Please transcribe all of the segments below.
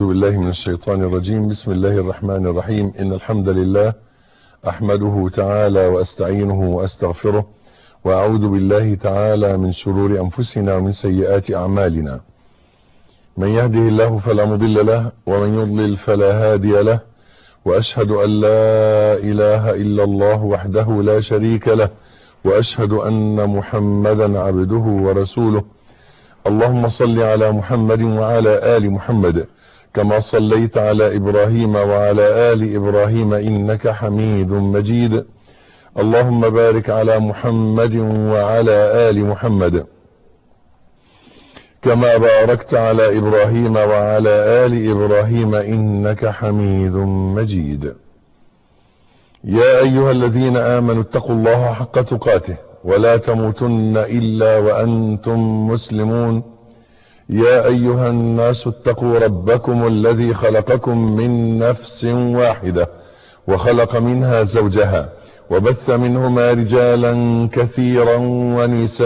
أعوذ بالله من الشيطان الرجيم. بسم الله الرحمن الرحيم. إن الحمد لله أحمده تعالى وأستعينه وأستغفره، وأعوذ بالله تعالى من شرور أنفسنا ومن سيئات أعمالنا. من يهده الله فلا مضل له، ومن يضلل فلا هادي له، وأشهد أن لا إله إلا الله وحده لا شريك له، وأشهد أن محمدا عبده ورسوله. اللهم صل على محمد وعلى آل محمد كما صليت على إبراهيم وعلى آل إبراهيم إنك حميد مجيد. اللهم بارك على محمد وعلى آل محمد كما باركت على إبراهيم وعلى آل إبراهيم إنك حميد مجيد. يا أيها الذين آمنوا اتقوا الله حق تقاته ولا تموتن إلا وأنتم مسلمون. يا أيها الناس اتقوا ربكم الذي خلقكم من نفس واحدة وخلق منها زوجها وبث منهما رجالا كثيرا ونساء،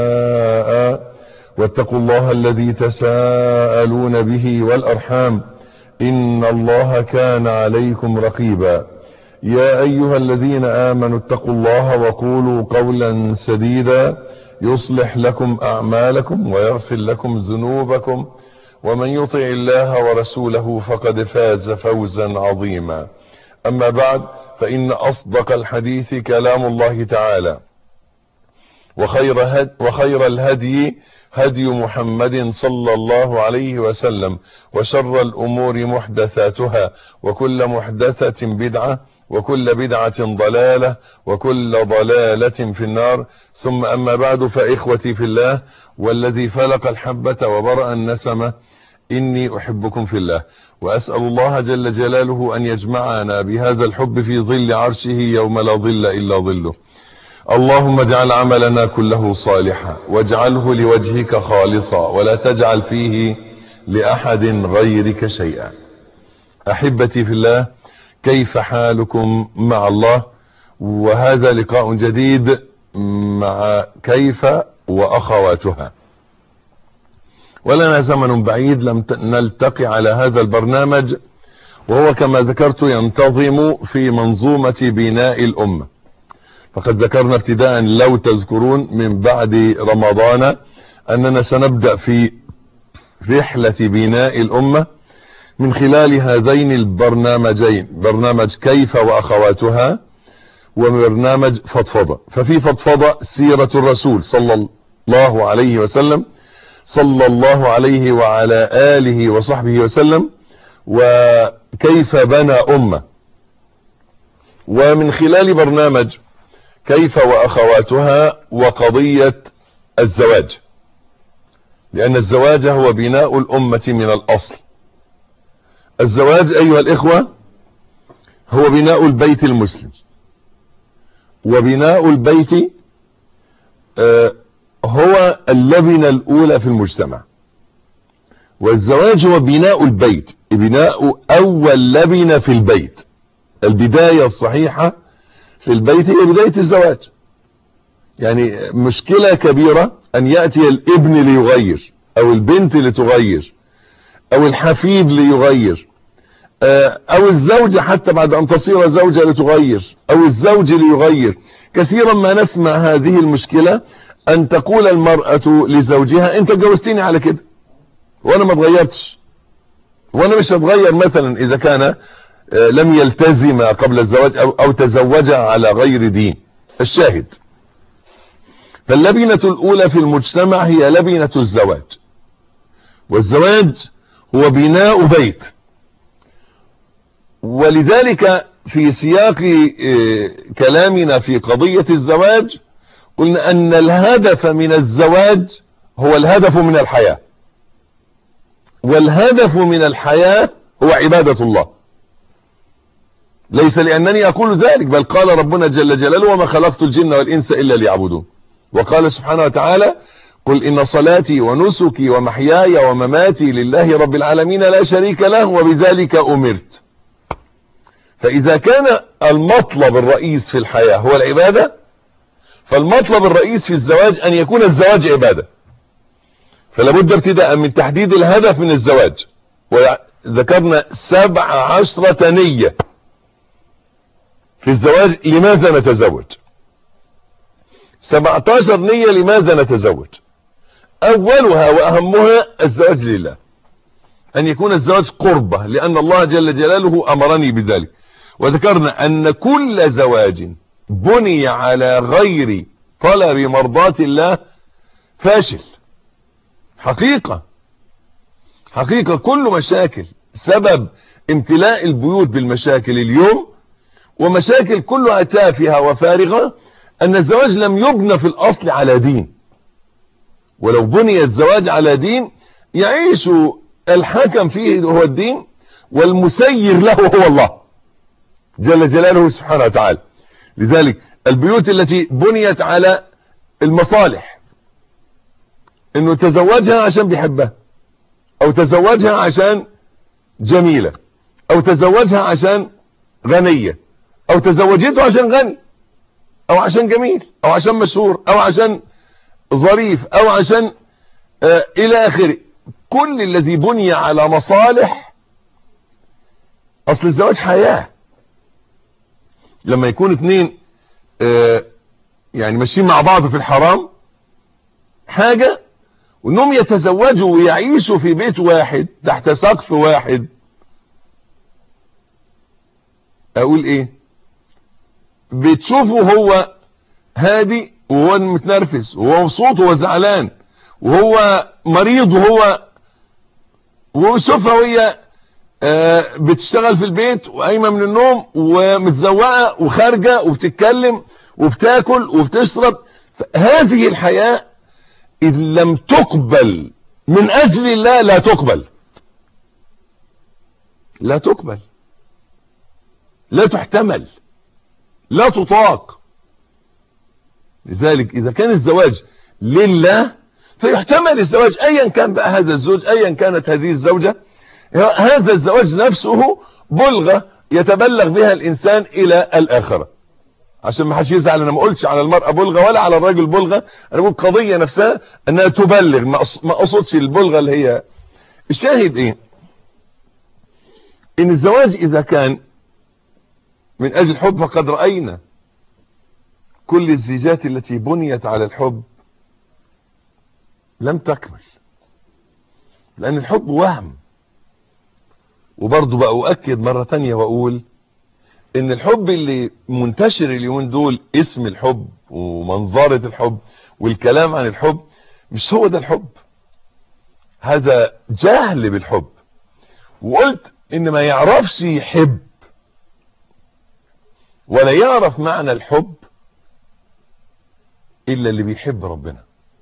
واتقوا الله الذي تساءلون به والأرحام إن الله كان عليكم رقيبا. يا أيها الذين آمنوا اتقوا الله وقولوا قولا سديدا يصلح لكم أعمالكم ويغفر لكم ذنوبكم، ومن يطع الله ورسوله فقد فاز فوزا عظيما. أما بعد، فإن أصدق الحديث كلام الله تعالى، وخير الهدي هدي محمد صلى الله عليه وسلم، وشر الأمور محدثاتها، وكل محدثة بدعة، وكل بدعة ضلالة، وكل ضلالة في النار. ثم أما بعد، فإخوتي في الله والذي فلق الحبة وبرأ النسمة، إني أحبكم في الله، وأسأل الله جل جلاله أن يجمعنا بهذا الحب في ظل عرشه يوم لا ظل إلا ظله. اللهم اجعل عملنا كله صالحا، واجعله لوجهك خالصا، ولا تجعل فيه لأحد غيرك شيئا. أحبتي في الله، كيف حالكم مع الله؟ وهذا لقاء جديد مع كيف وأخواتها. ولنا زمن بعيد لم نلتقي على هذا البرنامج، وهو كما ذكرت ينتظم في منظومة بناء الأمة. فقد ذكرنا ابتداء لو تذكرون من بعد رمضان أننا سنبدأ في رحلة بناء الأمة من خلال هذين البرنامجين، برنامج كيف وأخواتها، وبرنامج فضفضة. ففي فضفضة سيرة الرسول صلى الله عليه وسلم، صلى الله عليه وعلى آله وصحبه وسلم، وكيف بنى أمة. ومن خلال برنامج كيف وأخواتها وقضية الزواج، لأن الزواج هو بناء الأمة من الأصل. الزواج أيها الإخوة هو بناء البيت المسلم، وبناء البيت هو اللبنة الأولى في المجتمع، والزواج هو بناء البيت، بناء أول لبنة في البيت. البداية الصحيحة في البيت هي بداية الزواج. يعني مشكلة كبيرة أن يأتي الابن ليغير، أو البنت لتغير، أو الحفيد ليغير، أو الزوجة حتى بعد أن تصير زوجة لتغير، أو الزوج ليغير. كثيرا ما نسمع هذه المشكلة، أن تقول المرأة لزوجها: أنت جوزتني على كده وأنا ما اتغيرتش، وأنا مش هتغير. مثلا إذا كان لم يلتزم قبل الزواج أو تزوج على غير دين. الشاهد، فاللبنة الأولى في المجتمع هي لبنة الزواج، والزواج هو بناء بيت. ولذلك في سياق كلامنا في قضية الزواج قلنا أن الهدف من الزواج هو الهدف من الحياة، والهدف من الحياة هو عبادة الله. ليس لأنني أقول ذلك، بل قال ربنا جل جلاله: وما خلقت الجن والإنس إلا ليعبدون. وقال سبحانه وتعالى: قل إن صلاتي ونسكي ومحياي ومماتي لله رب العالمين لا شريك له وبذلك أمرت. فإذا كان المطلب الرئيس في الحياة هو العبادة، فالمطلب الرئيس في الزواج أن يكون الزواج عبادة. فلا بد ابتداء من تحديد الهدف من الزواج، ذكرنا 17 نية في الزواج لماذا نتزوج. 17 نية لماذا نتزوج. اولها واهمها الزواج لله، ان يكون الزواج قربة، لان الله جل جلاله امرني بذلك. وذكرنا ان كل زواج بني على غير طلب مرضات الله فاشل. حقيقة كل مشاكل سبب امتلاء البيوت بالمشاكل اليوم، ومشاكل كلها تافهة وفارغة، ان الزواج لم يبنى في الاصل على دين. ولو بني الزواج على دين يعيش الحكم فيه هو الدين، والمسير له هو الله جل جلاله سبحانه وتعالى. لذلك البيوت التي بنيت على المصالح، انه تزوجها عشان بيحبها، او تزوجها عشان جميلة، او تزوجها عشان غنية، او تزوجته عشان غني، او عشان جميل، او عشان مشهور، او عشان ظريف، او عشان الى اخره. كل الذي بني على مصالح، اصل الزواج حياة. لما يكون اتنين يعني ماشيين مع بعض في الحرام حاجة، وانهم يتزوجوا ويعيشوا في بيت واحد تحت سقف واحد، اقول ايه؟ بتشوفه هو هادي وهو متنرفز، وهو مبسوط وهو زعلان، وهو مريض وهو بيشوفها وهي بتشتغل في البيت وقايمه من النوم ومتزوقه وخارجه وبتتكلم وبتاكل وبتشرب. هذه الحياة إن لم تقبل من أجل الله لا تقبل، لا تقبل، لا تحتمل، لا تطاق. لذلك إذا كان الزواج لله فيحتمل الزواج، أيا كان بقى هذا الزوج، أيا كانت هذه الزوجة. هذا الزواج نفسه بلغة يتبلغ بها الإنسان إلى الآخرة. عشان ما حدش يزعل، انا ما قلتش على المرأة بلغة ولا على الراجل بلغة، انا بقول قضية نفسها انها تبلغ، ما اقصدش البلغة اللي هي. الشاهد ايه؟ ان الزواج اذا كان من اجل الحب فقد رأينا كل الزيجات التي بنيت على الحب لم تكمل، لان الحب وهم. وبرضه بقى اؤكد مرة تانية واقول ان الحب اللي منتشر اليومين دول، اسم الحب ومنظرة الحب والكلام عن الحب، مش هو ده الحب. هذا جهل بالحب. وقلت ان ما يعرفش يحب ولا يعرف معنى الحب الا اللي بيحب ربنا.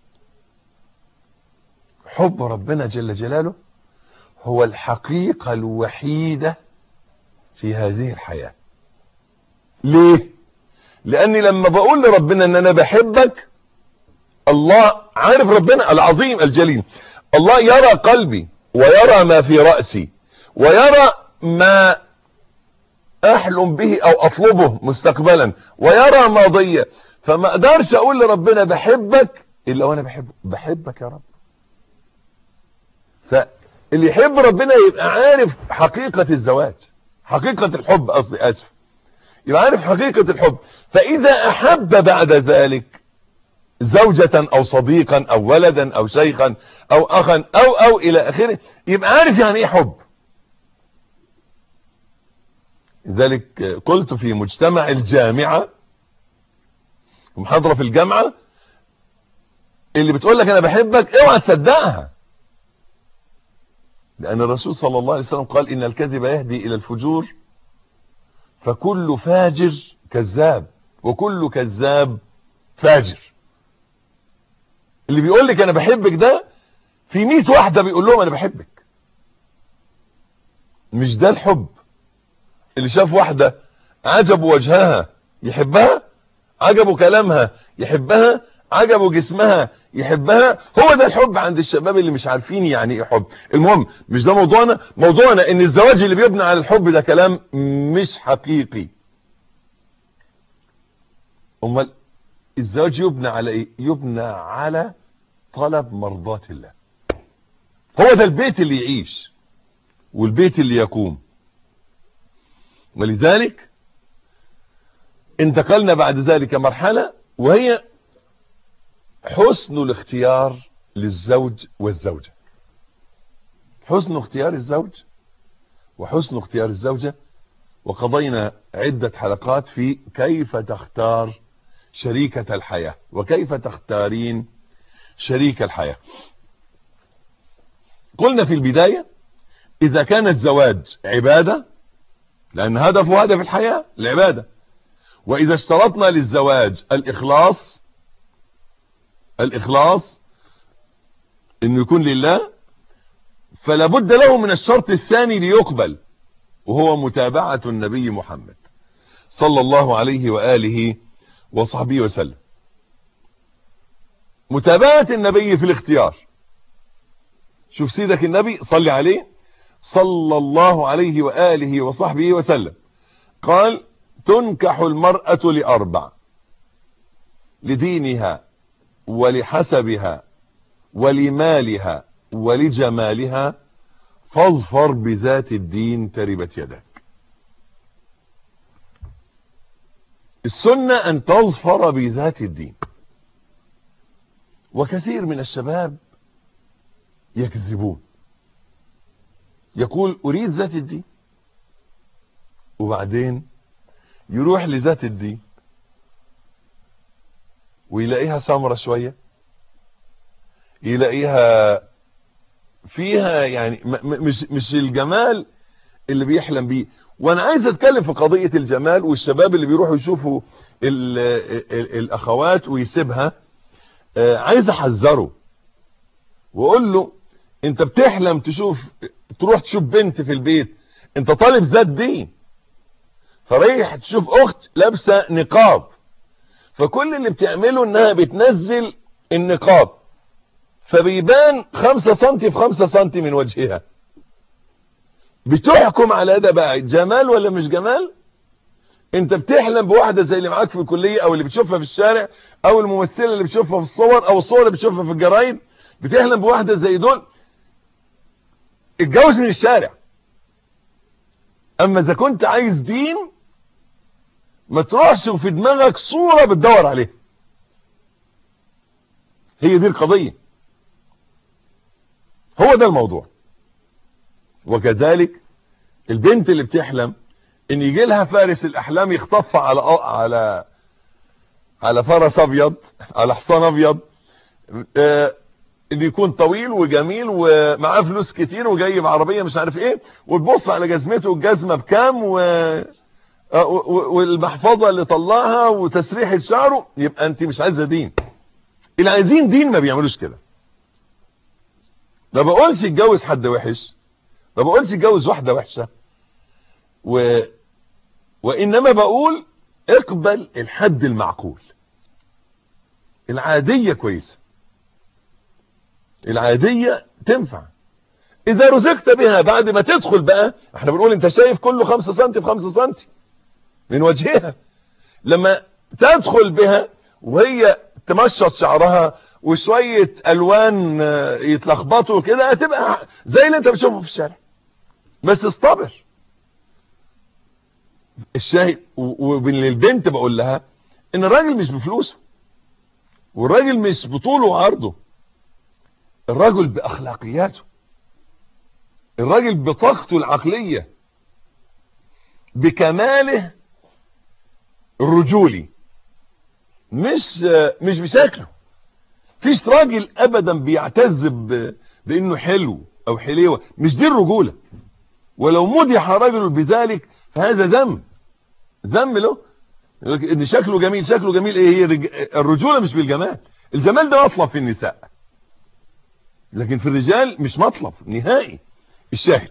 حب ربنا جل جلاله هو الحقيقة الوحيدة في هذه الحياة. ليه؟ لاني لما بقول لربنا ان انا بحبك، الله عارف، ربنا العظيم الجليل، الله يرى قلبي ويرى ما في رأسي ويرى ما احلم به او اطلبه مستقبلا ويرى ماضية. فما اقدرش اقول لربنا بحبك الا وانا بحبك يا رب. فاللي يحب ربنا يبقى عارف حقيقة الزواج، حقيقة الحب، قصدي اسف، يبقى عارف حقيقة الحب. فاذا احب بعد ذلك زوجة او صديقا او ولدا او شيخا او اخا او الى اخره، يبقى عارف يعني ايه حب. لذلك قلت في مجتمع الجامعة، محاضرة في الجامعة، اللي بتقول لك انا بحبك اوعى تصدقها، لان الرسول صلى الله عليه وسلم قال ان الكذب يهدي الى الفجور، فكل فاجر كذاب وكل كذاب فاجر. اللي بيقول لك انا بحبك ده في 100 واحدة بيقول لهم انا بحبك. مش ده الحب. اللي شاف واحدة عجبه وجهها يحبها، عجبه كلامها يحبها، عجبه جسمها يحبها، هو ده الحب عند الشباب اللي مش عارفين يعني ايه حب. المهم مش ده موضوعنا. موضوعنا ان الزواج اللي بيبنى على الحب ده كلام مش حقيقي. امال الزواج يبنى على ايه؟ يبنى على طلب مرضات الله. هو ده البيت اللي يعيش. والبيت اللي يقوم. ولذلك انتقلنا بعد ذلك مرحلة، وهي حسن الاختيار للزوج والزوجة. حسن اختيار الزوج وحسن اختيار الزوجة. وقضينا عدة حلقات في كيف تختار شريكة الحياة وكيف تختارين شريك الحياة. قلنا في البداية إذا كان الزواج عبادة، لأن هدفه هدف الحياة العبادة، وإذا اشترطنا للزواج الإخلاص إنه يكون لله، فلا بد له من الشرط الثاني ليقبل، وهو متابعة النبي محمد صلى الله عليه وآله وصحبه وسلم. متابعة النبي في الاختيار. شوف سيدك النبي صلي عليه صلى الله عليه وآله وصحبه وسلم قال: تنكح المرأة لأربع: لدينها ولحسبها ولمالها ولجمالها، فاظفر بذات الدين تربت يدك. السنة أن تظفر بذات الدين. وكثير من الشباب يكذبون، يقول أريد ذات الدين، وبعدين يروح لذات الدين ويلاقيها سمرة شوية، يلاقيها فيها يعني مش الجمال اللي بيحلم بيه. وانا عايز اتكلم في قضية الجمال والشباب اللي بيروحوا يشوفوا الاخوات ويسيبها. عايز احذره واقول له: انت بتحلم تروح تشوف بنت في البيت، انت طالب ذات دين، فريح تشوف اخت لابسه نقاب، فكل اللي بتعمله انها بتنزل النقاب فبيبان 5 سنتي في 5 سنتي من وجهها. بتحكم على ده بقى جمال ولا مش جمال؟ انت بتحلم بواحدة زي اللي معاك في الكلية، او اللي بتشوفها في الشارع، او الممثلة اللي بتشوفها في الصور، او الصور اللي بتشوفها في الجرايد. بتحلم بواحدة زي دول، اتجوز من الشارع. اما اذا كنت عايز دين ما تروحش وفي دماغك صورة بتدور عليها. هي دي القضية، هو ده الموضوع. وكذلك البنت اللي بتحلم ان يجي لها فارس الاحلام يخطفها على فرس ابيض، على حصان ابيض، ان يكون طويل وجميل ومعاه فلوس كتير وجاي بعربيه مش عارف ايه، وتبص على جزمته الجزمه بكام والمحفظه اللي طلعها وتسريحه شعره، يبقى انت مش عايزه دين. اللي عايزين دين ما بيعملوش كده. ما بقولش اتجوز حد وحش، ما بقولش اتجوز واحده وحشه، وانما بقول اقبل الحد المعقول. العاديه كويسه، العاديه تنفع اذا رزقت بها. بعد ما تدخل بقى، احنا بنقول انت شايف كله 5 سنتي في 5 سنتي من وجهها، لما تدخل بها وهي تمشط شعرها وشوية الوان يتلخبطوا كده، هتبقى زي اللي انت بتشوفه في الشارع. بس اصطبر. الشاهد البنت بقول لها ان الراجل مش بفلوسه، والراجل مش بطوله وعرضه، الراجل باخلاقياته، الراجل بطاقته العقلية، بكماله الرجولي، مش بشكله. فيش راجل ابدا بيعتز بانه حلو او حليوة، مش دي الرجولة. ولو مدح رجل بذلك فهذا ذم له، ان شكله جميل. شكله جميل ايه؟ هي الرجولة مش بالجمال. الجمال ده مطلب في النساء، لكن في الرجال مش مطلب نهائي. الشاهد،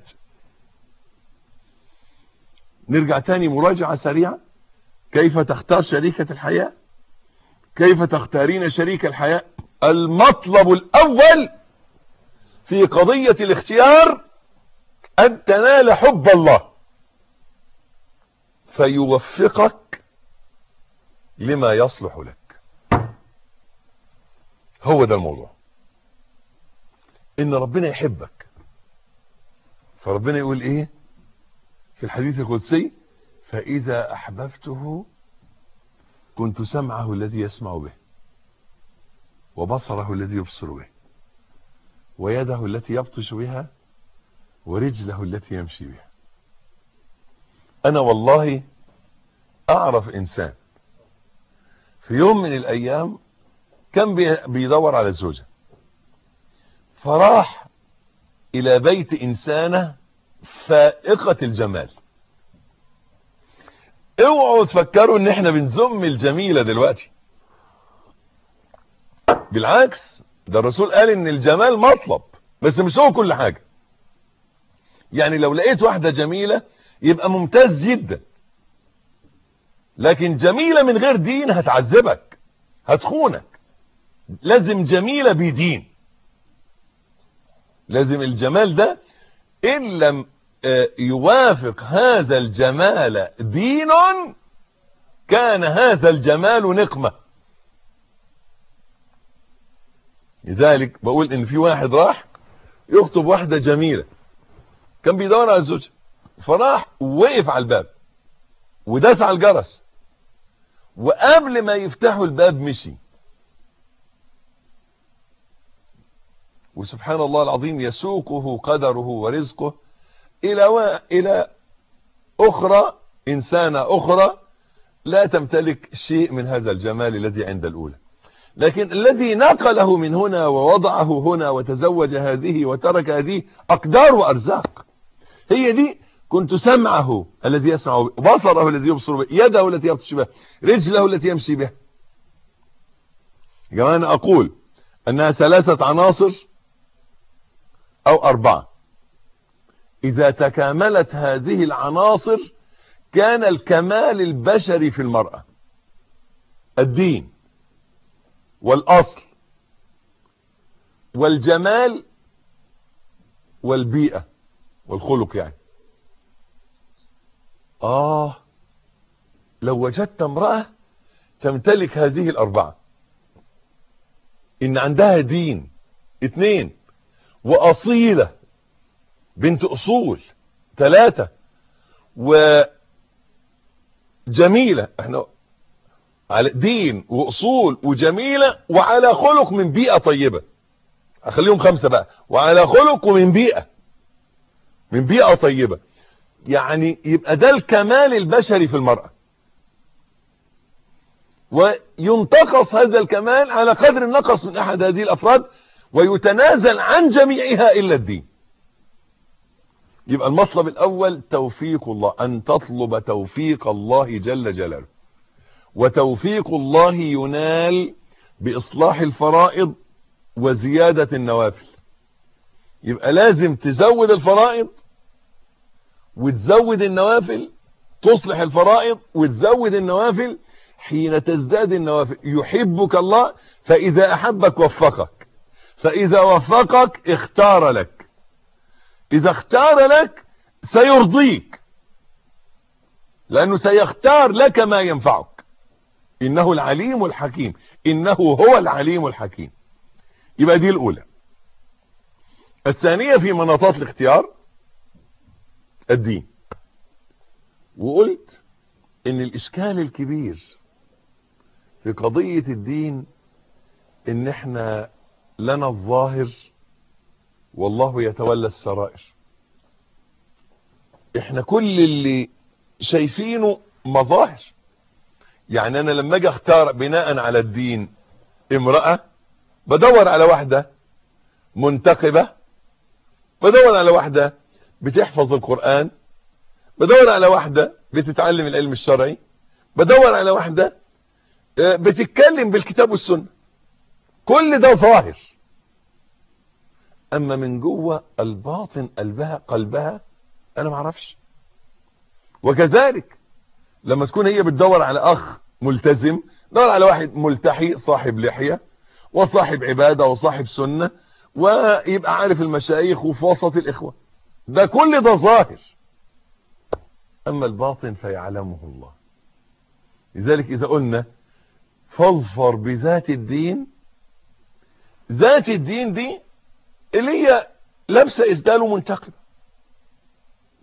نرجع تاني مراجعة سريعة. كيف تختار شريكة الحياة؟ كيف تختارين شريك الحياة؟ المطلب الأول في قضية الاختيار أن تنال حب الله فيوفقك لما يصلح لك. هو ده الموضوع، إن ربنا يحبك فربنا يقول ايه في الحديث القدسي؟ فإذا أحببته كنت سمعه الذي يسمع به، وبصره الذي يبصر به، ويده التي يبطش بها، ورجله التي يمشي بها. أنا والله أعرف إنسان في يوم من الأيام كان بيدور على زوجة، فراح إلى بيت إنسانة فائقة الجمال. اوعوا تفكروا ان احنا بنذم الجميلة دلوقتي، بالعكس ده الرسول قال ان الجمال مطلب، بس مش هو كل حاجة. يعني لو لقيت واحدة جميلة يبقى ممتاز جدا، لكن جميلة من غير دين هتعذبك، هتخونك. لازم جميلة بدين، لازم الجمال ده ان لم يوافق هذا الجمال دين كان هذا الجمال نقمة. لذلك بقول ان في واحد راح يخطب واحدة جميلة، كان بيدور على الزوجة، فراح ووقف على الباب وداس على الجرس، وقبل ما يفتحوا الباب مشي. وسبحان الله العظيم يسوقه قدره ورزقه إلى أخرى، إنسانة أخرى لا تمتلك شيء من هذا الجمال الذي عند الأولى، لكن الذي نقله من هنا ووضعه هنا وتزوج هذه وترك هذه أقدار وأرزاق. هي دي كنت سمعه الذي يسمع به، بصره الذي يبصر به، يده التي يبطش بها، رجله التي يمشي بها. يا جماعة أنا أقول أنها 3 عناصر أو 4. إذا تكاملت هذه العناصر كان الكمال البشري في المرأة: الدين والأصل والجمال والبيئة والخلق. يعني لو وجدت امرأة تمتلك هذه ال4، إن عندها دين 2، وأصيلة بنت أصول 3، وجميلة، احنا على دين وأصول وجميلة وعلى خلق من بيئة طيبة، أخليهم 5 بقى، وعلى خلق ومن بيئة، من بيئة طيبة. يعني يبقى ده الكمال البشري في المرأة، وينتقص هذا الكمال على قدر النقص من أحد هذه الأفراد، ويتنازل عن جميعها إلا الدين. يبقى المطلب الأول توفيق الله، أن تطلب توفيق الله جل جلاله. وتوفيق الله ينال بإصلاح الفرائض وزيادة النوافل. يبقى لازم تزود الفرائض وتزود النوافل، تصلح الفرائض وتزود النوافل. حين تزداد النوافل يحبك الله، فإذا أحبك وفقك، فإذا وفقك اختار لك، إذا اختار لك سيرضيك، لأنه سيختار لك ما ينفعك. إنه العليم الحكيم، إنه هو العليم الحكيم. يبقى دي الأولى. الثانية في مناطات الاختيار الدين. وقلت إن الإشكال الكبير في قضية الدين إن إحنا لنا الظاهر والله يتولى السرائر. إحنا كل اللي شايفينه مظاهر. يعني أنا لما أجي أختار بناء على الدين امرأة، بدور على واحدة منتقبة، بدور على واحدة بتحفظ القرآن، بدور على واحدة بتتعلم العلم الشرعي، بدور على واحدة بتتكلم بالكتاب والسنة. كل ده ظاهر. أما من جوه الباطن قلبها أنا ما اعرفش. وكذلك لما تكون هي بتدور على أخ ملتزم، دور على واحد ملتحي صاحب لحية وصاحب عبادة وصاحب سنة، ويبقى عارف المشايخ وفي وسط الإخوة. ده كل ده ظاهر. أما الباطن فيعلمه الله. لذلك إذا قلنا فاظفر بذات الدين، ذات الدين دي اللي هي لابسة إسدال ومنتقبة،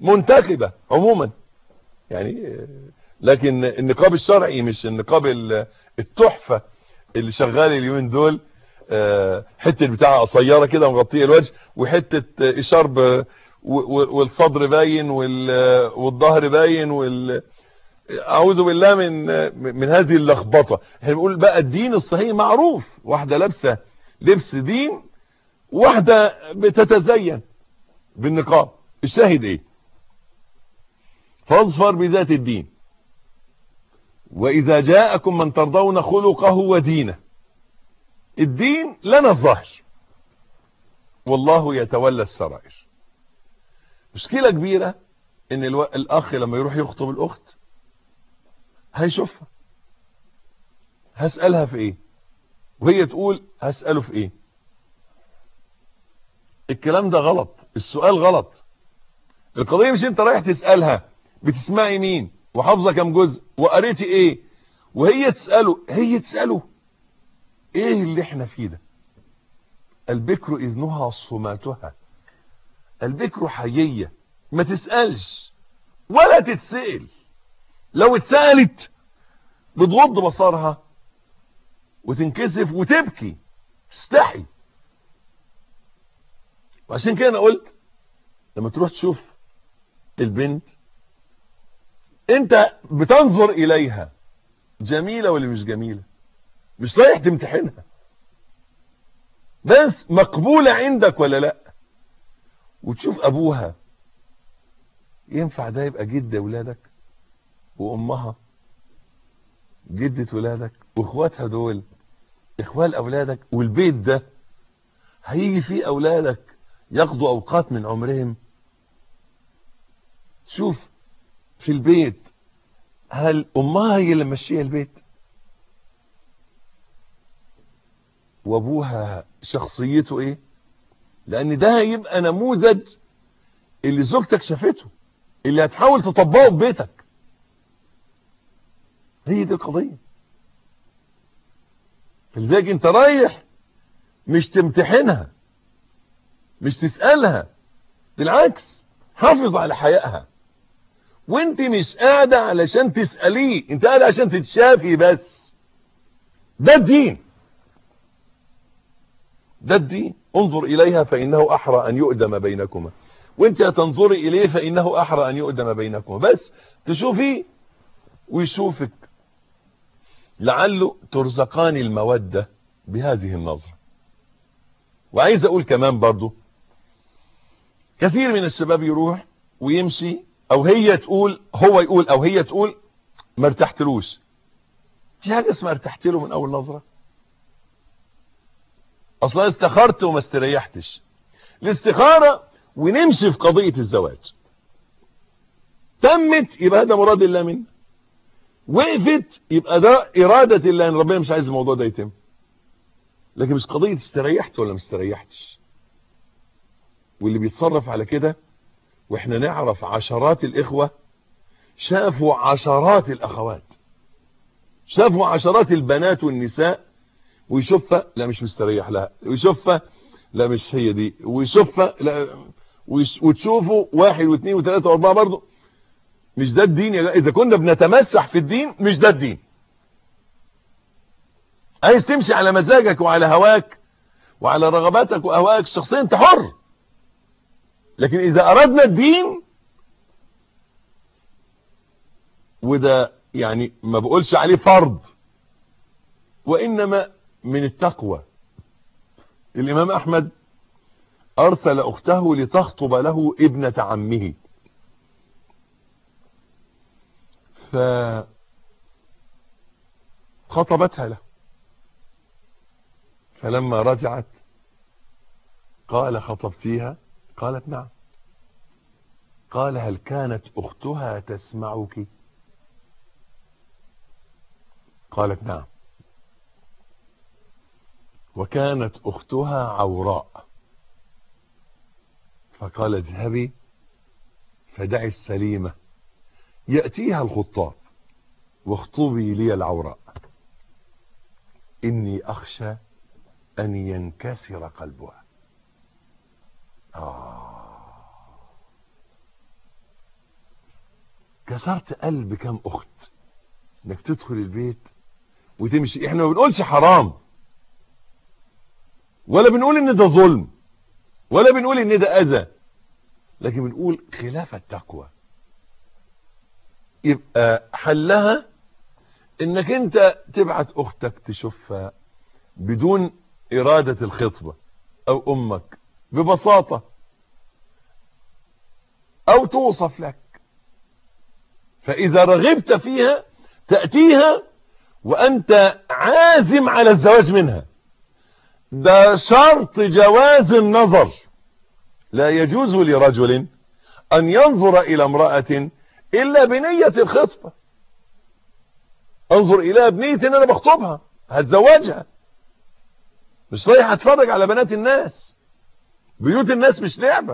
منتخبة عموما يعني، لكن النقاب الشرعي مش النقاب التحفة اللي شغال اليومين دول، حتة بتاعها قصيرة كده مغطية الوجه، وحتة اشارب والصدر باين والظهر باين اعوذ بالله من هذه اللخبطة. احنا بنقول بقى الدين الصحيح معروف، واحدة لابسة لبس دين، واحدة بتتزين بالنقاب. الشاهد ايه؟ فاظفر بذات الدين، واذا جاءكم من ترضون خلقه ودينه. الدين لنا الظاهر، والله يتولى السرائر. مشكلة كبيرة ان الاخ لما يروح يخطب الاخت هيشوفها، هسألها في ايه، وهي تقول هسأله في ايه. الكلام ده غلط، السؤال غلط. القضية مش انت رايح تسألها بتسمعي مين وحافظة كم جزء وقريتي ايه، وهي تسأله ايه اللي احنا فيه ده. البكر اذنها صماتها، البكر حيية، ما تسألش ولا تتسأل. لو اتسألت بتغض بصرها وتنكسف وتبكي، تستحي. وعشان كده انا قلت لما تروح تشوف البنت انت بتنظر اليها جميلة ولا مش جميلة، مش رايح تمتحنها، بس مقبولة عندك ولا لا. وتشوف ابوها، ينفع ده يبقى جد ولادك، وامها جدة ولادك، واخواتها دول اخوال اولادك، والبيت ده هيجي فيه اولادك يقضوا اوقات من عمرهم. شوف في البيت، هل امها هي اللي ماشيه البيت، وابوها شخصيته ايه؟ لان ده هيبقى نموذج اللي زوجتك شافته، اللي هتحاول تطبقه في بيتك. هي دي القضية. فلذلك انت رايح مش تمتحنها، مش تسألها، بالعكس حافظ على حيائها. وانت مش قاعدة علشان تسأليه، انت قاعدة عشان تتشافي بس. ده الدين، ده الدين. انظر اليها فانه احرى ان يؤدم بينكما، وانت هتنظري اليه فانه احرى ان يؤدم بينكما. بس تشوفي ويشوفك، لعله ترزقان المودة بهذه النظرة. وعايز اقول كمان برضو، كثير من الشباب يروح ويمشي، او هي تقول، هو يقول او هي تقول ما ارتحتلوش. في حاجة اسمها ارتحت له من اول نظرة؟ اصلا استخرت وما استريحتش. الاستخارة ونمشي في قضية الزواج، تمت يبقى ده مراد الله منه، وقفت يبقى ده إرادة الله ان ربنا مش عايز الموضوع ده يتم. لكن مش قضية استريحت ولا ما استريحتش. واللي بيتصرف على كده، واحنا نعرف عشرات الاخوة شافوا عشرات الاخوات، شافوا عشرات البنات والنساء، ويشوفها لا مش مستريح لها، ويشوفها لا مش هي دي، ويشوفها لا، وتشوفوا واحد واثنين وثلاثة واربعة برضه. مش ده الدين يا جماعة. اذا كنا بنتمسح في الدين مش ده الدين. عايز تمشي على مزاجك وعلى هواك وعلى رغباتك واهواك الشخصية، انت حر. لكن اذا اردنا الدين، وده يعني ما بقولش عليه فرض، وانما من التقوى. الامام احمد ارسل اخته لتخطب له ابنة عمه، فخطبتها له. فلما رجعت قال خطبتيها؟ قالت نعم. قال هل كانت اختها تسمعك؟ قالت نعم. وكانت اختها عوراء. فقال اذهبي فدعي السليمة يأتيها الخطاب واخطبي لي العوراء، إني أخشى أن ينكسر قلبها. كسرت قلب كام اخت انك تدخل البيت وتمشي. احنا ما بنقولش حرام ولا بنقول ان ده ظلم ولا بنقول ان ده اذى، لكن بنقول خلاف التقوى. يبقى حلها انك انت تبعت اختك تشوفها بدون ارادة الخطبة، او امك ببساطة، او توصف لك، فاذا رغبت فيها تأتيها وانت عازم على الزواج منها. ده شرط جواز النظر. لا يجوز لرجل ان ينظر الى امرأة الا بنية الخطبة. انظر اليها بنية ان انا بخطبها هتزوجها، مش رايح اتفرج على بنات الناس. بيوت الناس مش لعبة.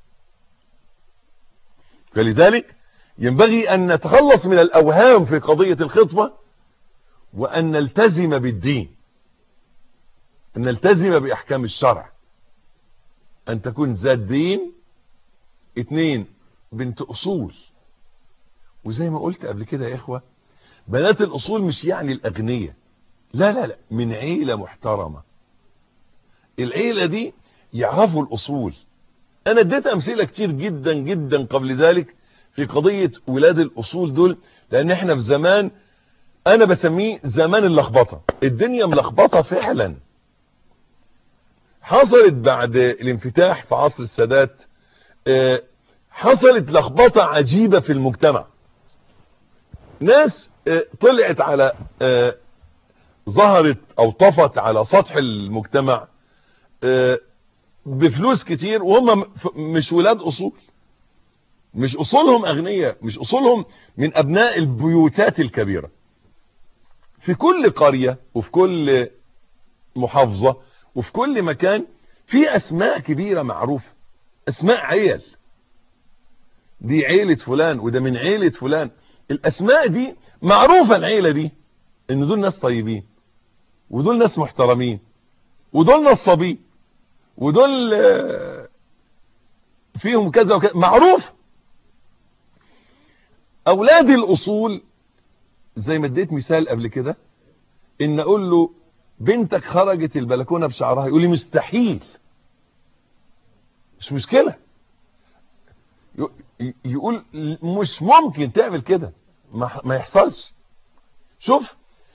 فلذلك ينبغي ان نتخلص من الاوهام في قضية الخطبة، وان نلتزم بالدين، ان نلتزم باحكام الشرع، ان تكون ذات دين. 2 بنت اصول. وزي ما قلت قبل كده يا اخوة، بنات الاصول مش يعني الاغنياء، لا لا لا، من عيلة محترمة. العيلة دي يعرفوا الاصول. انا اديت امثلة كتير جدا جدا قبل ذلك في قضية ولاد الاصول دول، لان احنا في زمان انا بسميه زمان اللخبطة. الدنيا ملخبطة فعلا. حصلت بعد الانفتاح في عصر السادات حصلت لخبطة عجيبة في المجتمع. ناس طلعت على ظهرت او طفت على سطح المجتمع بفلوس كتير، وهم مش ولاد اصول، مش اصولهم اغنياء، مش اصولهم من ابناء البيوتات الكبيرة. في كل قرية وفي كل محافظة وفي كل مكان في اسماء كبيرة معروفة، اسماء عيل. دي عيلة فلان وده من عيلة فلان. الاسماء دي معروفة، العيلة دي ان دول ناس طيبين ودول ناس محترمين ودول نصابين ودول فيهم كذا وكذا، معروف. اولاد الاصول زي ما اديت مثال قبل كده، ان اقول له بنتك خرجت البلكونة بشعرها، يقول لي مستحيل. مش مشكلة، يقول مش ممكن تعمل كده، ما يحصلش. شوف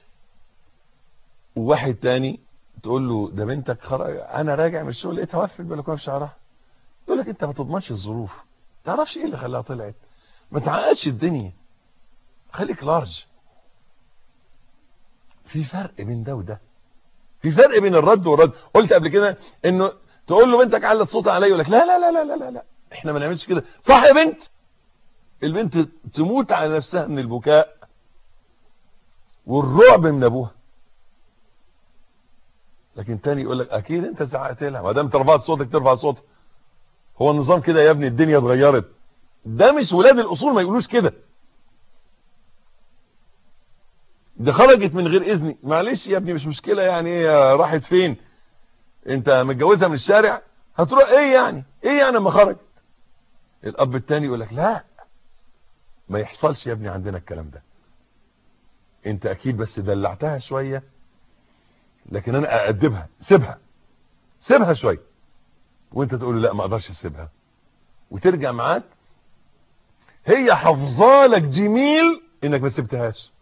واحد تاني تقول له ده بنتك خرج، انا راجع من الشغل لقيتها واقفه في البلكونه بشعرها، يقول لك انت ما تضمنش الظروف، ما تعرفش ايه اللي خلاها طلعت، ما تعقدش الدنيا، خليك لارج. في فرق بين ده وده، في فرق بين الرد والرد. قلت قبل كده انه تقول له بنتك علت صوتها عليا، يقول لك لا لا لا لا لا لا، احنا ما نعملش كده. صح يا بنت؟ البنت تموت على نفسها من البكاء والرعب من ابوها، لكن تاني يقول لك اكيد انت زعقت لها، ما دام رفعت صوتك ترفع صوتها. هو النظام كده يا ابني، الدنيا اتغيرت. ده مش ولاد الاصول، ما يقولوش كده. ده خرجت من غير اذني، معلش يا ابني مش مشكله، يعني ايه راحت فين؟ انت متجوزها من الشارع؟ هتروح ايه يعني؟ ايه يعني لما خرجت؟ الاب التاني يقول لك لا، ما يحصلش يا ابني عندنا الكلام ده، انت اكيد بس دلعتها شويه، لكن انا اادبها، سيبها شويه. وانت تقول له لا ما اقدرش اسيبها، وترجع معاك هي حافظالك جميل انك ما سبتهاش.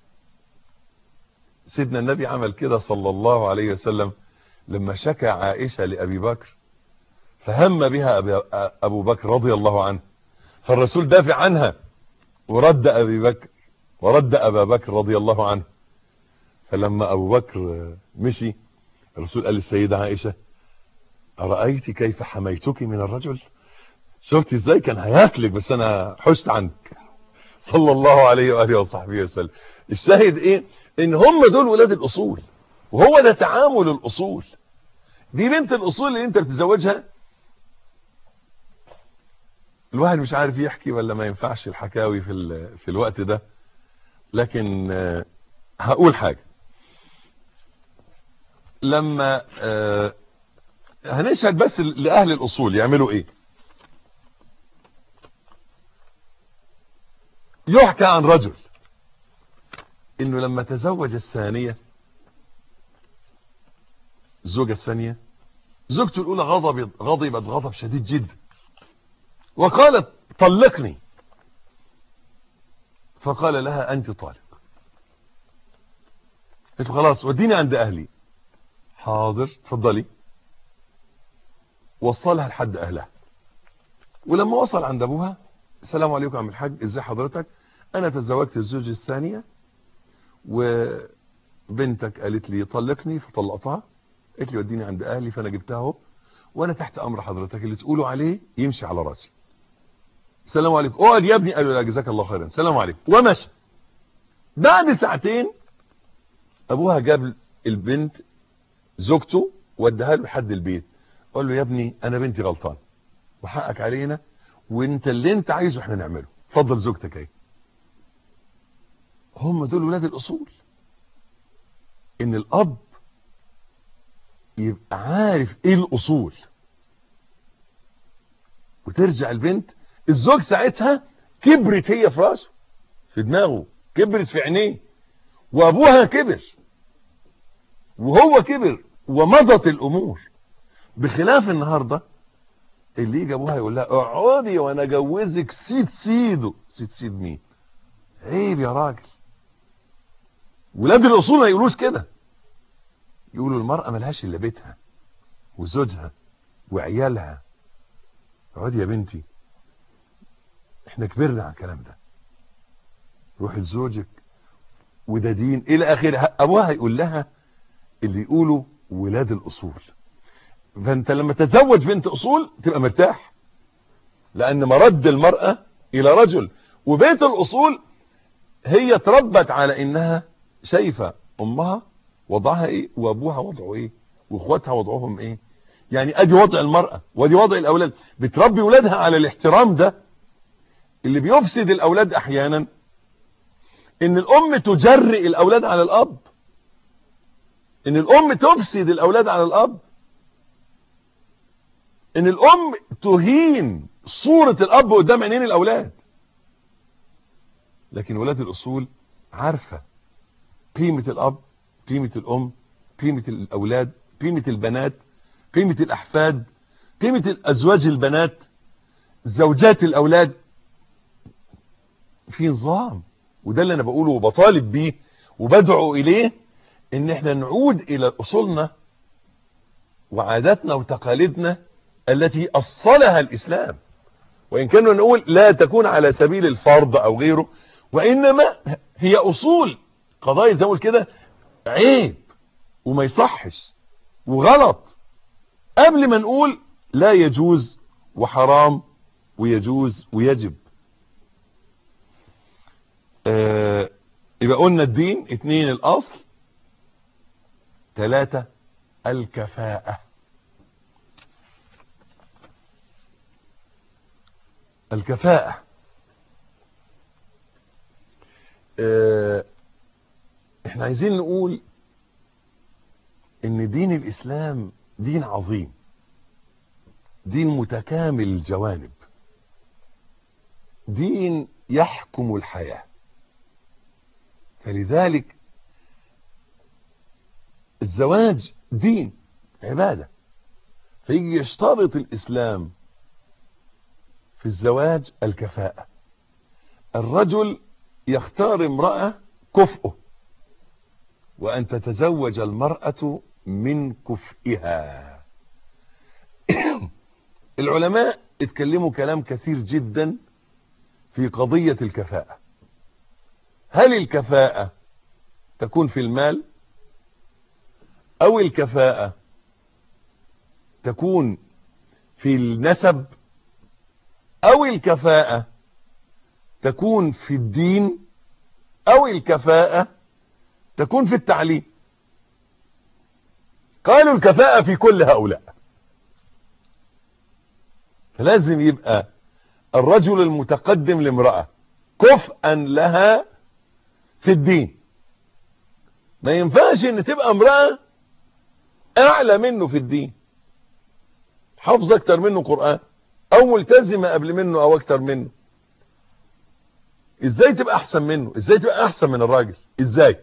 سيدنا النبي عمل كده صلى الله عليه وسلم لما شكى عائشة لأبي بكر، فهم بها أبو بكر رضي الله عنه، فالرسول دافع عنها ورد أبا بكر رضي الله عنه. فلما أبو بكر مشي، الرسول قال للسيدة عائشة أرأيت كيف حميتك من الرجل؟ شفت ازاي كان هياكلك بس انا حشت عنك، صلى الله عليه وآله وصحبه وسلم. الشاهد ايه؟ ان هم دول ولاد الاصول، وهو ده تعامل الاصول. دي بنت الاصول اللي انت بتزوجها. الواحد مش عارف يحكي ولا ما ينفعش الحكاوي في الوقت ده، لكن هقول حاجة. لما هنشهد بس لأهل الأصول يعملوا ايه. يحكى عن رجل انه لما تزوج الثانية، الزوجة الثانية، زوجته الاولى غضبت غضب شديد جدا وقالت طلقني، فقال لها انت طالق. قلت له خلاص وديني عند اهلي. حاضر اتفضلي. وصلها لحد اهلها، ولما وصل عند ابوها السلام عليكم يا عم الحاج، ازي حضرتك، انا تزوجت الزوجة الثانية وبنتك قالت لي طلقني فطلقتها، قالت لي وديني عند اهلي فانا جبتها اهو، وانا تحت امر حضرتك، اللي تقولوا عليه يمشي على راسي. السلام عليكم. اقعد يا ابني. قالوا لا جزاك الله خيرا، السلام عليكم، ومشى. بعد ساعتين ابوها جاب البنت زوجته وداها له لحد البيت، قال له يا ابني انا بنتي غلطان وحقك علينا، وانت اللي انت عايزه احنا نعمله، اتفضل زوجتك اهي. هم دول ولاد الاصول، ان الاب يبقى عارف ايه الاصول. وترجع البنت، الزوج ساعتها كبرت هي في راسه، في دماغه، كبرت في عينيه، وابوها كبر وهو كبر، ومضت الامور. بخلاف النهارده اللي يجي ابوها يقول لها اقعدي وانا اجوزك سيد سيده. سيد سيد مين؟ عيب يا راجل. ولاد الاصول ما يقولوش كده، يقولوا المرأة ملهاش الا بيتها وزوجها وعيالها. اقعدي يا بنتي، احنا كبرنا على الكلام ده، روحي لزوجك وده دين الى اخره. ابوها يقول لها اللي يقولوا ولاد الاصول. فانت لما تتزوج بنت اصول تبقى مرتاح، لان مرد المرأة الى رجل. وبيت الاصول هي تربت على انها شايفة امها وضعها ايه وابوها وضعه ايه واخواتها وضعهم ايه. يعني ادي وضع المرأة وادي وضع الاولاد، بتربي ولادها على الاحترام ده. اللي بيفسد الاولاد احيانا ان الام تجرئ الاولاد على الاب، ان الام تفسد الاولاد على الاب، ان الام تهين صورة الاب قدام عينين الاولاد. لكن ولاد الاصول عارفة قيمة الاب، قيمة الام، قيمة الاولاد، قيمة البنات، قيمة الاحفاد، قيمة الازواج البنات، زوجات الاولاد. في نظام. وده اللي انا بقوله وبطالب بيه وبدعو اليه، ان احنا نعود الى اصولنا وعاداتنا وتقاليدنا التي اصلها الاسلام. وان كنا نقول لا تكون على سبيل الفرض او غيره، وانما هي اصول قضايا زي ما اقول كده عيب وما يصحش وغلط، قبل ما نقول لا يجوز وحرام ويجوز ويجب. يبقى قلنا الدين، 2 الاصل، 3 الكفاءة. الكفاءة احنا عايزين نقول ان دين الاسلام دين عظيم، دين متكامل الجوانب، دين يحكم الحياة. فلذلك الزواج دين عبادة، فيجي يشترط الإسلام في الزواج الكفاءة. الرجل يختار امرأة كفءه، وأن تتزوج المرأة من كفئها. العلماء اتكلموا كلام كثير جدا في قضية الكفاءة. هل الكفاءة تكون في المال، او الكفاءة تكون في النسب، او الكفاءة تكون في الدين، او الكفاءة تكون في التعليم؟ قالوا الكفاءة في كل هؤلاء. فلازم يبقى الرجل المتقدم لامرأة كفءا لها في الدين. ما ينفعش ان تبقى امرأة اعلى منه في الدين، حافظ اكتر منه قرآن، او ملتزمة قبل منه او اكتر منه، ازاي تبقى احسن منه؟ ازاي تبقى احسن من الراجل؟ ازاي؟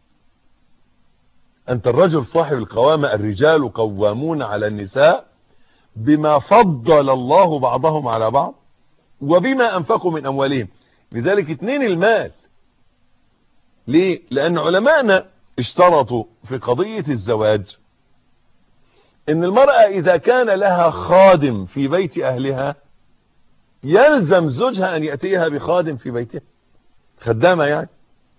انت الرجل صاحب القوامة. الرجال قوامون على النساء بما فضل الله بعضهم على بعض وبما انفقوا من اموالهم. لذلك اتنين المال. ليه؟ لان علماءنا اشترطوا في قضية الزواج ان المرأة اذا كان لها خادم في بيت اهلها يلزم زوجها ان يأتيها بخادم في بيتها، خدامة يعني.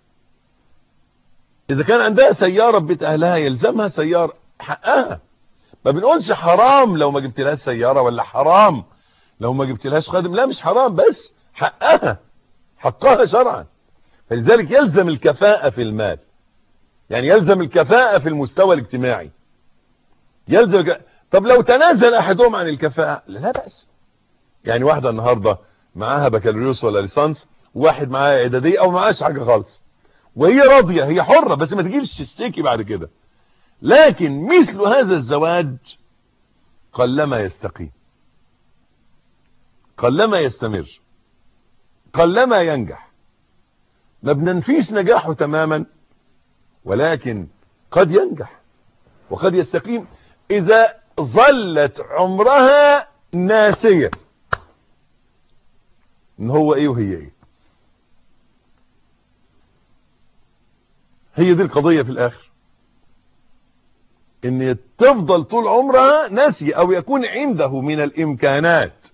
اذا كان عندها سيارة ببيت اهلها يلزمها سيارة، حقها. ما بنقولش حرام لو ما جبت لهاش سيارة، ولا حرام لو ما جبت لهاش خادم، لا مش حرام، بس حقها، حقها شرعا. فلذلك يلزم الكفاءة في المال، يعني يلزم الكفاءة في المستوى الاجتماعي، يلزم طب لو تنازل احدهم عن الكفاءة لا بأس. يعني واحدة النهاردة معاها بكالوريوس ولا ليسانس، وواحد معاها اعدادية او معاش حاجة خالص، وهي راضية، هي حرة، بس ما تجيبش تشتكي بعد كده. لكن مثل هذا الزواج قلما يستقيم، قلما يستمر، قلما ينجح. ما بننفيش نجاحه تماما، ولكن قد ينجح وقد يستقيم اذا ظلت عمرها ناسية ان هو ايه وهي ايه. هي دي القضية في الاخر، ان تفضل طول عمرها ناسية، او يكون عنده من الامكانات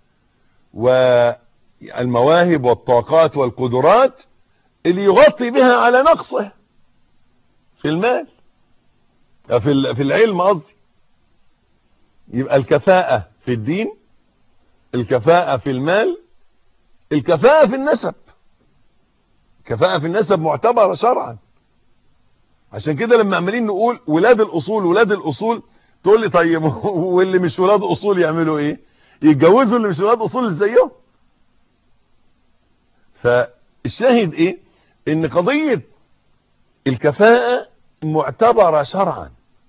والمواهب والطاقات والقدرات اللي يغطي بها على نقصه في المال، في العلم قصدي. يبقى الكفاءة في الدين، الكفاءة في المال، الكفاءة في النسب. كفاءة في النسب معتبرة شرعا. عشان كده لما عمالين نقول ولاد الاصول ولاد الاصول، تقول لي طيب واللي مش ولاد اصول يعملوا ايه؟ يتجوزوا اللي مش ولاد اصول زيهم. فالشاهد ايه؟ ان قضية الكفاءة معتبرة شرعا.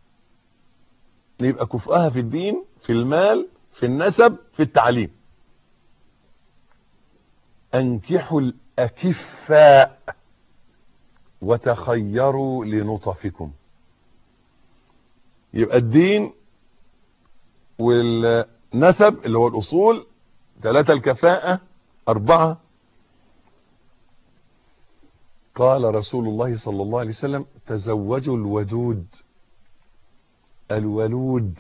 يبقى كفؤها في الدين، في المال، في النسب، في التعليم. انكحوا الاكفاء وتخيروا لنطفكم. يبقى الدين والنسب اللي هو الاصول 3، الكفاءة 4. قال رسول الله صلى الله عليه وسلم: تزوجوا الودود الولود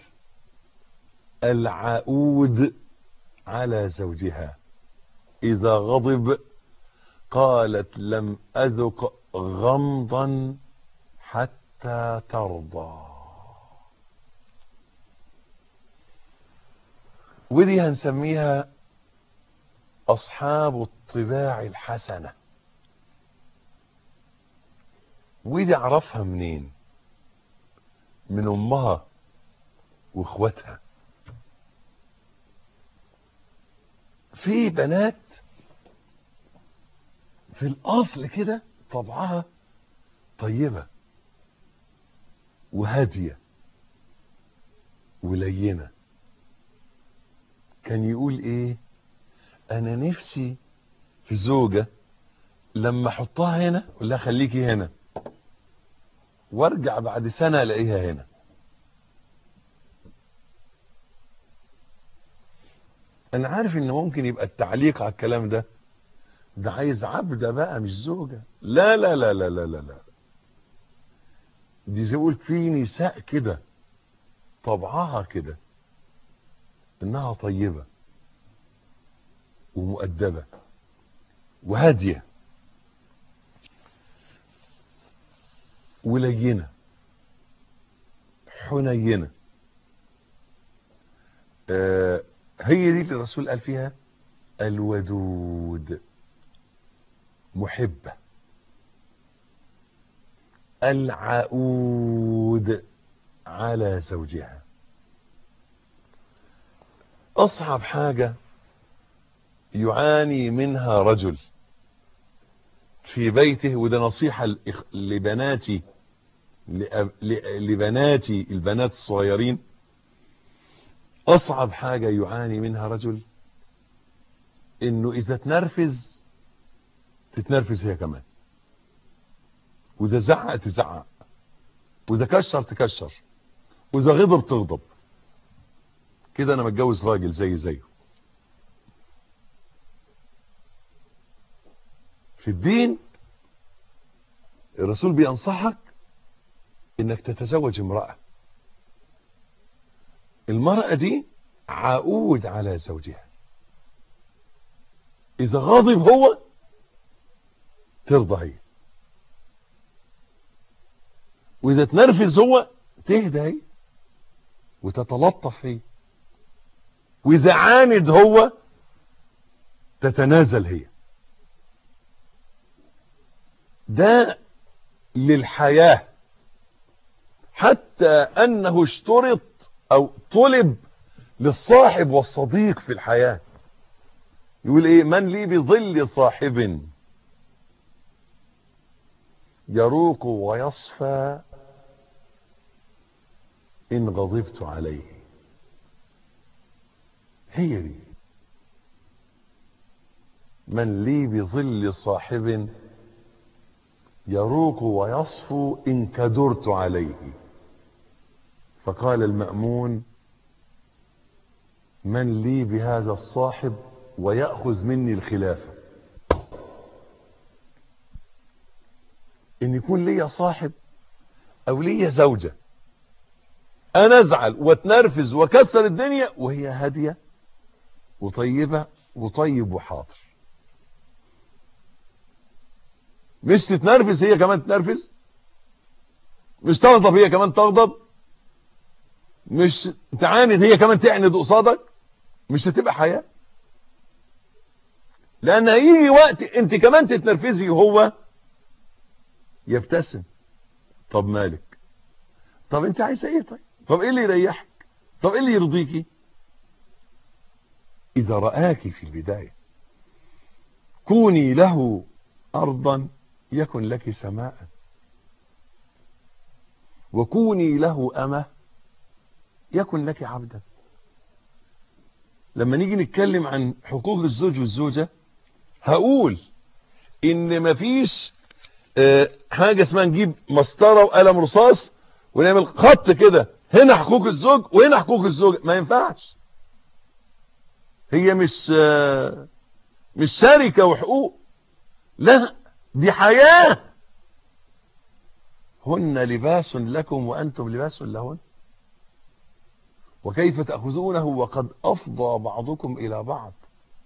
العؤود على زوجها، إذا غضب قالت لم أذق غمضا حتى ترضى. ودي هنسميها أصحاب الطباع الحسنة. ودي عرفها منين؟ من أمها واخواتها. في بنات في الأصل كده طبعها طيبة وهادية ولينة. كان يقول ايه؟ انا نفسي في زوجة لما احطها هنا اقول لها خليكي هنا، وارجع بعد سنة الاقيها هنا. انا عارف ان ممكن يبقى التعليق على الكلام ده عايز عبدة بقى مش زوجة. لا لا لا لا لا لا لا، دي زي يقول في نساء كده طبعها كده، انها طيبة ومؤدبة وهادية ولينة حنينة. هي دي اللي الرسول قال فيها الودود، محبة، العؤود على زوجها. أصعب حاجة يعاني منها رجل في بيته، وده نصيحة لبناتي لبناتي البنات الصغيرين. أصعب حاجة يعاني منها رجل إنه إذا تنرفز تتنرفز هي كمان، واذا زعق تزعق، واذا كشر تكشر، واذا غضب تغضب. كده انا متجوز راجل زيه. في الدين الرسول بينصحك انك تتزوج امرأة. المرأة دي عقود على زوجها، اذا غاضب هو ترضى هي، واذا تنرفز هو تهدى هي وتتلطف هي، واذا عاند هو تتنازل هي. ده للحياة، حتى انه اشترط او طلب للصاحب والصديق في الحياة. يقول ايه؟ من لي بظل صاحب يروق ويصفى ان غضبت عليه. هي دي، من لي بظل صاحب يروق ويصفو ان كدرت عليه. فقال المأمون: من لي بهذا الصاحب ويأخذ مني الخلافة. ان يكون لي صاحب او لي زوجة انا ازعل واتنرفز وكسر الدنيا وهي هادية وطيبة وطيب وحاضر. مش تتنرفز هي كمان تتنرفز، مش تغضب هي كمان تغضب، مش تعاند هي كمان تعند قصادك. مش هتبقى حياة، لان هيجي وقت انت كمان تتنرفزي وهو يبتسم. طب مالك؟ طب انت عايزه ايه؟ طب ايه اللي يريحك؟ طب ايه اللي يرضيكي؟ اذا رآك في البداية كوني له ارضا يكن لك سماء، وكوني له امه يكن لك عبدا. لما نيجي نتكلم عن حقوق الزوج والزوجة هقول ان مفيش حاجة اسمها نجيب مسطرة وقلم رصاص ونعمل خط كده، هنا حقوق الزوج وهنا حقوق الزوجة. ما ينفعش. هي مش شركة وحقوق، لا، دي حياة. هن لباس لكم وأنتم لباس لهن، وكيف تأخذونه وقد أفضى بعضكم إلى بعض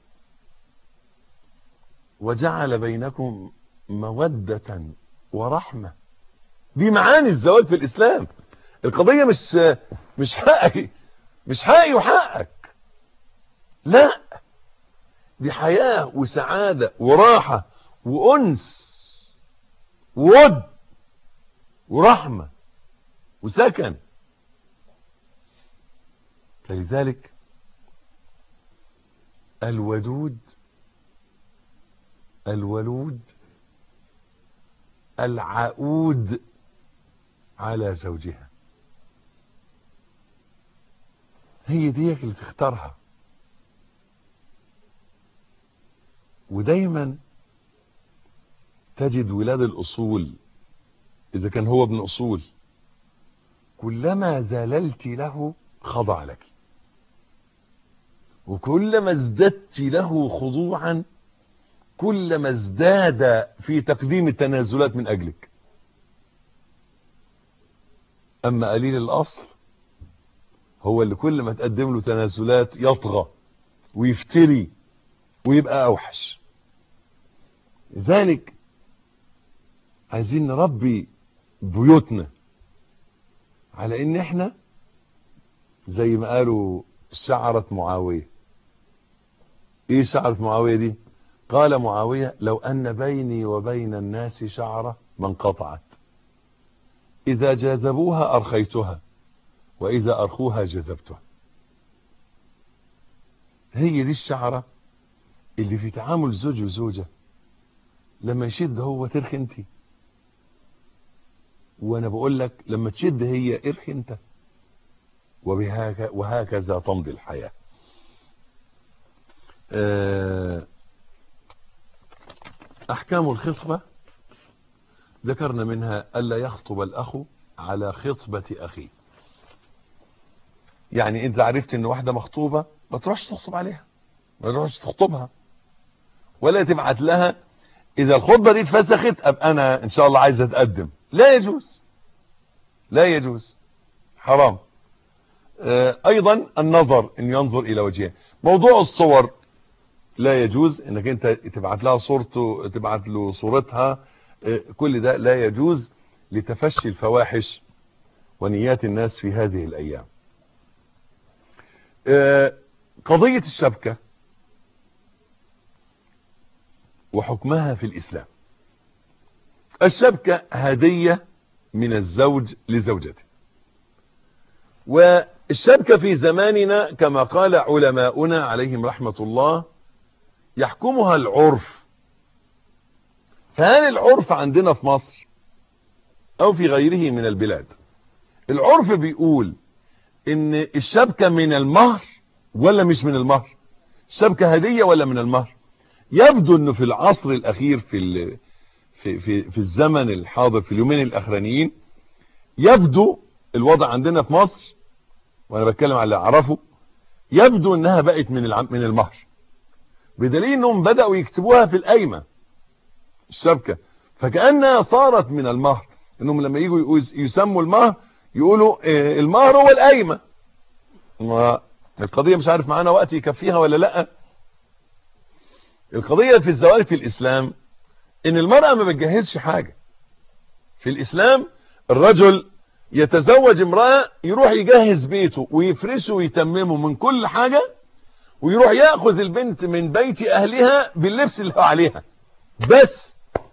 وجعل بينكم مودة ورحمة. دي معاني الزواج في الإسلام. القضية مش حقي، مش حقي وحقك، لا، دي حياة وسعادة وراحة وأنس وود ورحمة وسكن. فلذلك الودود الولود العقود على زوجها، هي ديك اللي تختارها. ودايما تجد ولاد الأصول إذا كان هو ابن أصول كلما زللت له خضع لك، وكلما ازددت له خضوعا كلما ازداد في تقديم التنازلات من أجلك. أما قليل الأصل هو اللي كل ما تقدم له تنازلات يطغى ويفتري ويبقى أوحش. لذلك عايزين نربي بيوتنا على ان احنا زي ما قالوا شعرة معاوية. ايه شعرة معاوية دي؟ قال معاوية: لو ان بيني وبين الناس شعرة ما انقطعت، اذا جاذبوها ارخيتها واذا ارخوها جذبتها. هي دي الشعرة اللي في تعامل زوج وزوجة، لما يشد هو ترخي انت، وانا بقول لك لما تشد هي ارخي انت، وهكذا تمضي الحياة. احكام الخطبة ذكرنا منها الا يخطب الاخ على خطبة اخيه. يعني انت عرفت ان واحدة مخطوبة ما تروحش تخطب عليها، ما تروحش تخطبها، ولا تبعت لها اذا الخطبة دي اتفسخت ابقى انا ان شاء الله عايز اتقدم. لا يجوز، لا يجوز، حرام. ايضا النظر، ان ينظر الى وجهها. موضوع الصور لا يجوز انك انت تبعت لها صورته، تبعت له صورتها، كل ده لا يجوز لتفشي الفواحش ونيات الناس في هذه الايام. قضية الشبكة وحكمها في الاسلام. الشبكة هدية من الزوج لزوجته، والشبكة في زماننا كما قال علماؤنا عليهم رحمة الله يحكمها العرف. فهل العرف عندنا في مصر او في غيره من البلاد، العرف بيقول ان الشبكة من المهر ولا مش من المهر؟ الشبكة هدية ولا من المهر؟ يبدو انه في العصر الاخير في الزمن الحاضر في اليومين الاخرانيين يبدو الوضع عندنا في مصر، وانا بتكلم على اللي اعرفه، يبدو انها بقت من المهر، بدليل انهم بدأوا يكتبوها في القايمة الشبكة، فكأنها صارت من المهر. انهم لما يجوا يسموا المهر يقولوا المهر هو القايمة. القضية مش عارف معانا وقت يكفيها ولا لا. القضية في الزواج في الاسلام ان المرأة ما بتجهزش حاجة. في الاسلام الرجل يتزوج امرأة، يروح يجهز بيته ويفرشه ويتممه من كل حاجة، ويروح يأخذ البنت من بيت اهلها باللبس اللي هو عليها بس،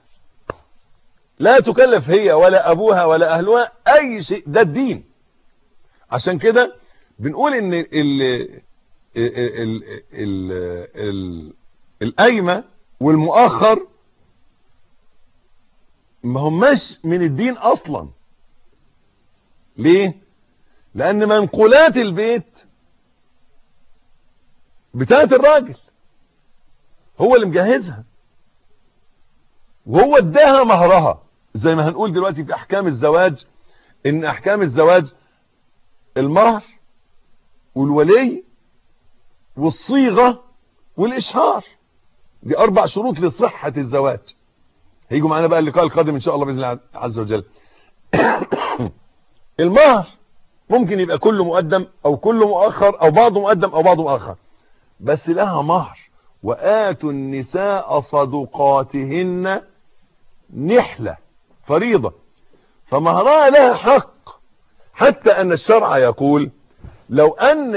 لا تكلف هي ولا ابوها ولا اهلها اي شيء. ده الدين. عشان كده بنقول ان القايمة والمؤخر ما هماش من الدين اصلا. ليه؟ لان منقولات البيت بتاعت الراجل، هو اللي مجهزها وهو اداها مهرها. زي ما هنقول دلوقتي في احكام الزواج، ان احكام الزواج المهر والولي والصيغة والاشهار، دي 4 شروط لصحة الزواج. هيجوا معانا بقى اللقاء القادم ان شاء الله باذن الله عز وجل. المهر ممكن يبقى كله مقدم او كله مؤخر او بعضه مقدم او بعضه مؤخر، بس لها مهر. وآتوا النساء صدقاتهن نحلة، فريضة، فمهرها لها حق. حتى ان الشرع يقول لو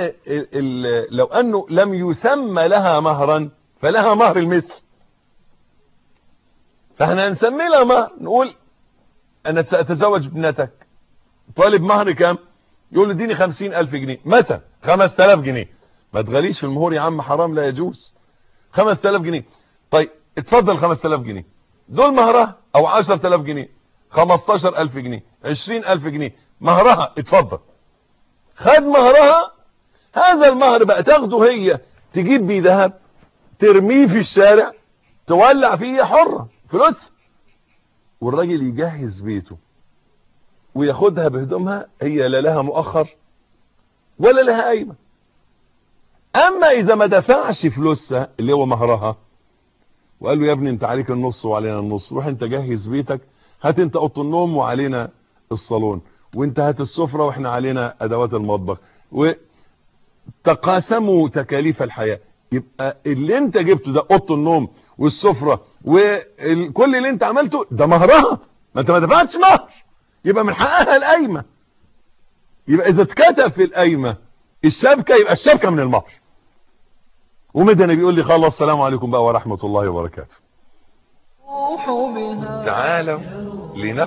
انه لم يسمى لها مهرا فلها مهر المثل. فاحنا هنسمي لها مهر، نقول انا سأتزوج ابنتك، طالب مهر كام؟ يقول اديني 50,000 جنيه مثلا، 5000 جنيه. ما تغليش في المهور يا عم، حرام، لا يجوز. 5000 جنيه. طيب اتفضل 5000 جنيه دول مهرها، او 10000 جنيه، 15000 جنيه، 20000 جنيه مهرها، اتفضل. خد مهرها. هذا المهر بقى تاخده هي، تجيب بيه ذهب، ترميه في الشارع، تولع فيه، حرة فلوس، والراجل يجهز بيته وياخدها بهدومها، هي لا لها مؤخر ولا لها قايمة. اما اذا ما دفعش فلوسها اللي هو مهرها، وقال له يا ابني انت عليك النص وعلينا النص، روح انت جهز بيتك، هات انت اوضه النوم وعلينا الصالون، وانت هات السفرة واحنا علينا ادوات المطبخ، وتقاسموا تكاليف الحياة. يبقى اللي انت جبته ده، اوضه النوم والسفرة وكل اللي انت عملته ده مهرها، ما انت ما دفعتش مهر، يبقى من حقها القايمة. يبقى اذا اتكتب في القايمة الشبكة، يبقى الشبكة من المهر. ومدني بيقول لي خلاص، السلام عليكم بقى ورحمة الله وبركاته. تعالوا لنقرأ